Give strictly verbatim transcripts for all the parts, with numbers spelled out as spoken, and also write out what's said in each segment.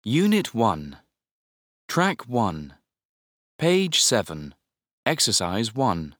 Unit one. Track one. Page seven. Exercise one.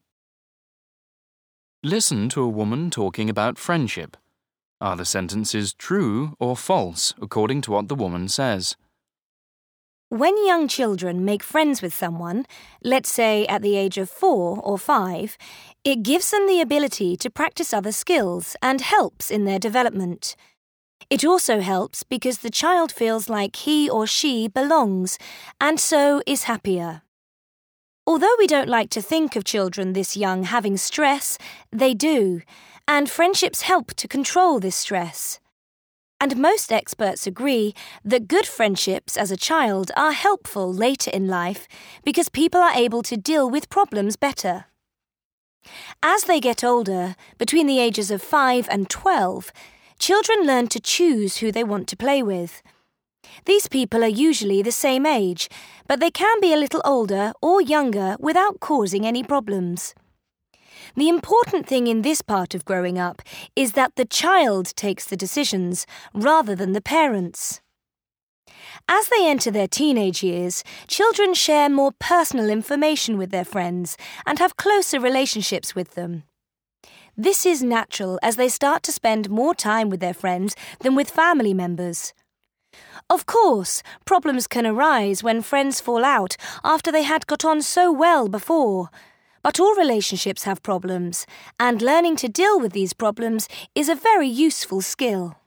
Listen to a woman talking about friendship. Are the sentences true or false according to what the woman says? When young children make friends with someone, let's say at the age of four or five, it gives them the ability to practice other skills and helps in their development. It also helps because the child feels like he or she belongs and so is happier. Although we don't like to think of children this young having stress, they do, and friendships help to control this stress. And most experts agree that good friendships as a child are helpful later in life because people are able to deal with problems better. As they get older, between the ages of five and twelve, children learn to choose who they want to play with. These people are usually the same age, but they can be a little older or younger without causing any problems. The important thing in this part of growing up is that the child takes the decisions rather than the parents. As they enter their teenage years, children share more personal information with their friends and have closer relationships with them. This is natural as they start to spend more time with their friends than with family members. Of course, problems can arise when friends fall out after they had got on so well before. But all relationships have problems, and learning to deal with these problems is a very useful skill.